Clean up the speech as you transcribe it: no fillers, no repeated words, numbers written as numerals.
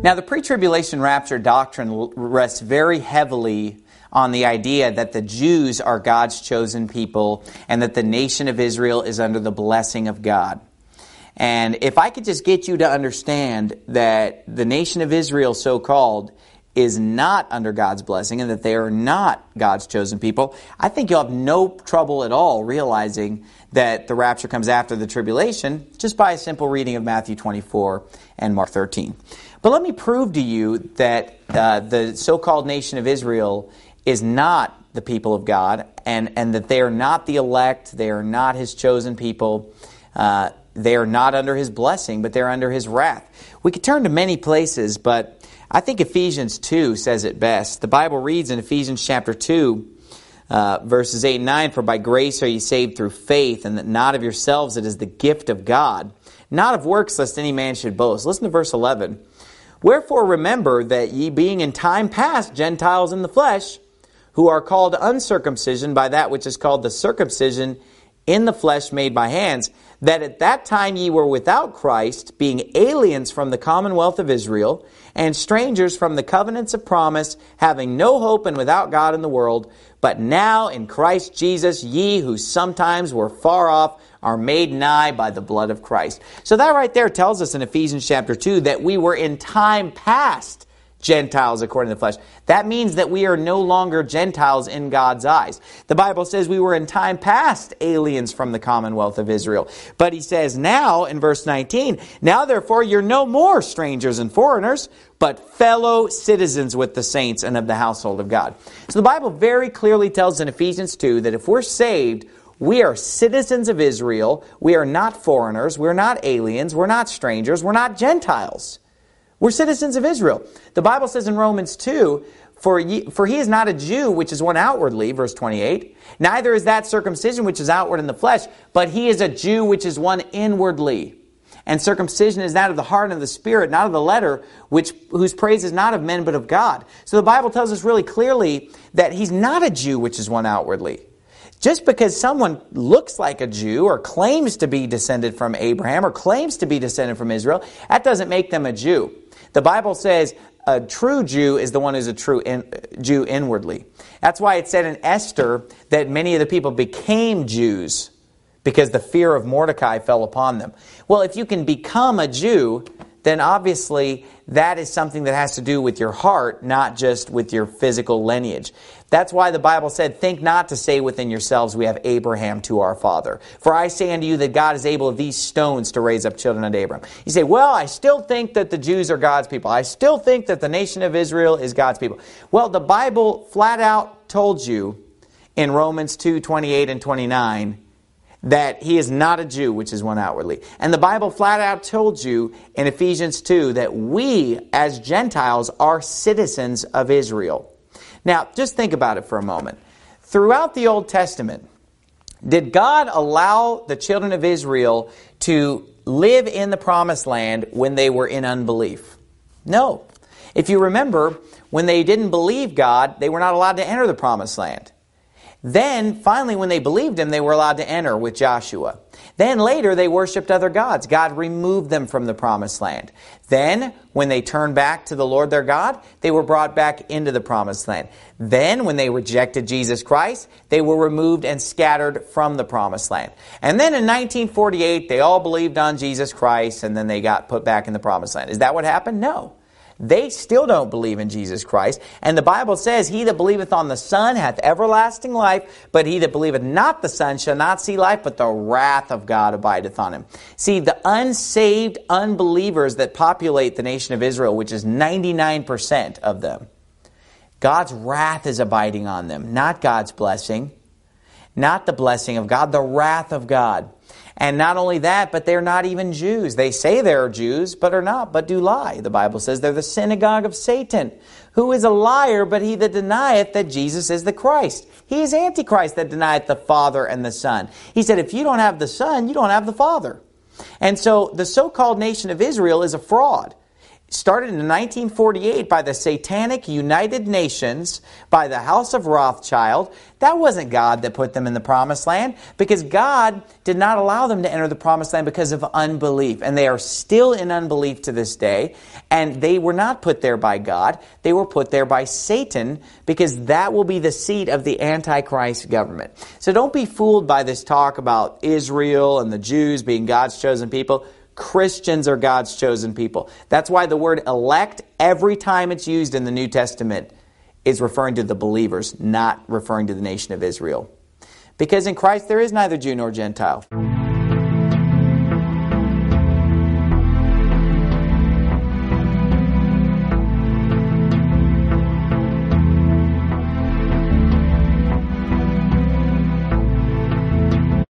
Now, the pre-tribulation rapture doctrine rests very heavily on the idea that the Jews are God's chosen people and that the nation of Israel is under the blessing of God. And if I could just get you to understand that the nation of Israel, so-called, is not under God's blessing and that they are not God's chosen people, I think you'll have no trouble at all realizing that the rapture comes after the tribulation just by a simple reading of Matthew 24 and Mark 13. But let me prove to you that the so-called nation of Israel is not the people of God and that they are not the elect, they are not His chosen people, they are not under His blessing, but they're under His wrath. We could turn to many places, but I think Ephesians 2 says it best. The Bible reads in Ephesians chapter 2, verses 8 and 9, "For by grace are ye saved through faith, and that not of yourselves, it is the gift of God, not of works, lest any man should boast." Listen to verse 11. "Wherefore remember that ye being in time past Gentiles in the flesh, who are called uncircumcision by that which is called the circumcision in the flesh made by hands, that at that time ye were without Christ, being aliens from the commonwealth of Israel, and strangers from the covenants of promise, having no hope and without God in the world. But now in Christ Jesus, ye who sometimes were far off are made nigh by the blood of Christ." So that right there tells us in Ephesians chapter 2 that we were in time past Gentiles according to the flesh. That means that we are no longer Gentiles in God's eyes. The Bible says we were in time past aliens from the commonwealth of Israel. But he says now, in verse 19, "Now therefore you're no more strangers and foreigners, but fellow citizens with the saints and of the household of God." So the Bible very clearly tells in Ephesians 2 that if we're saved, we are citizens of Israel. We are not foreigners. We're not aliens. We're not strangers. We're not Gentiles. We're citizens of Israel. The Bible says in Romans 2, For he is not a Jew, which is one outwardly," verse 28. "Neither is that circumcision which is outward in the flesh, but he is a Jew, which is one inwardly. And circumcision is that of the heart and of the spirit, not of the letter, whose praise is not of men, but of God." So the Bible tells us really clearly that he's not a Jew, which is one outwardly. Just because someone looks like a Jew or claims to be descended from Abraham or claims to be descended from Israel, that doesn't make them a Jew. The Bible says a true Jew is the one who's a true Jew inwardly. That's why it said in Esther that many of the people became Jews because the fear of Mordecai fell upon them. Well, if you can become a Jew, then obviously that is something that has to do with your heart, not just with your physical lineage. That's why the Bible said, "Think not to say within yourselves, we have Abraham to our father. For I say unto you that God is able of these stones to raise up children unto Abraham." You say, "Well, I still think that the Jews are God's people. I still think that the nation of Israel is God's people." Well, the Bible flat out told you in Romans 2, 28 and 29 that he is not a Jew, which is one outwardly. And the Bible flat out told you in Ephesians 2 that we, as Gentiles, are citizens of Israel. Now, just think about it for a moment. Throughout the Old Testament, did God allow the children of Israel to live in the promised land when they were in unbelief? No. If you remember, when they didn't believe God, they were not allowed to enter the promised land. Then, finally, when they believed Him, they were allowed to enter with Joshua. Then later, they worshipped other gods. God removed them from the promised land. Then, when they turned back to the Lord their God, they were brought back into the promised land. Then, when they rejected Jesus Christ, they were removed and scattered from the promised land. And then in 1948, they all believed on Jesus Christ, and then they got put back in the promised land. Is that what happened? No. They still don't believe in Jesus Christ. And the Bible says, "He that believeth on the Son hath everlasting life, but he that believeth not the Son shall not see life, but the wrath of God abideth on him." See, the unsaved unbelievers that populate the nation of Israel, which is 99% of them, God's wrath is abiding on them, not God's blessing, not the blessing of God, the wrath of God. And not only that, but they're not even Jews. They say they're Jews, but are not, but do lie. The Bible says they're the synagogue of Satan, who is a liar, but he that denieth that Jesus is the Christ. He is Antichrist that denieth the Father and the Son. He said, if you don't have the Son, you don't have the Father. And so the so-called nation of Israel is a fraud. started in 1948 by the Satanic United Nations, by the House of Rothschild. That wasn't God that put them in the Promised Land, because God did not allow them to enter the Promised Land because of unbelief. And they are still in unbelief to this day. And they were not put there by God. They were put there by Satan, because that will be the seat of the Antichrist government. So don't be fooled by this talk about Israel and the Jews being God's chosen people. Christians are God's chosen people. That's why the word elect, every time it's used in the New Testament, is referring to the believers, not referring to the nation of Israel. Because in Christ there is neither Jew nor Gentile.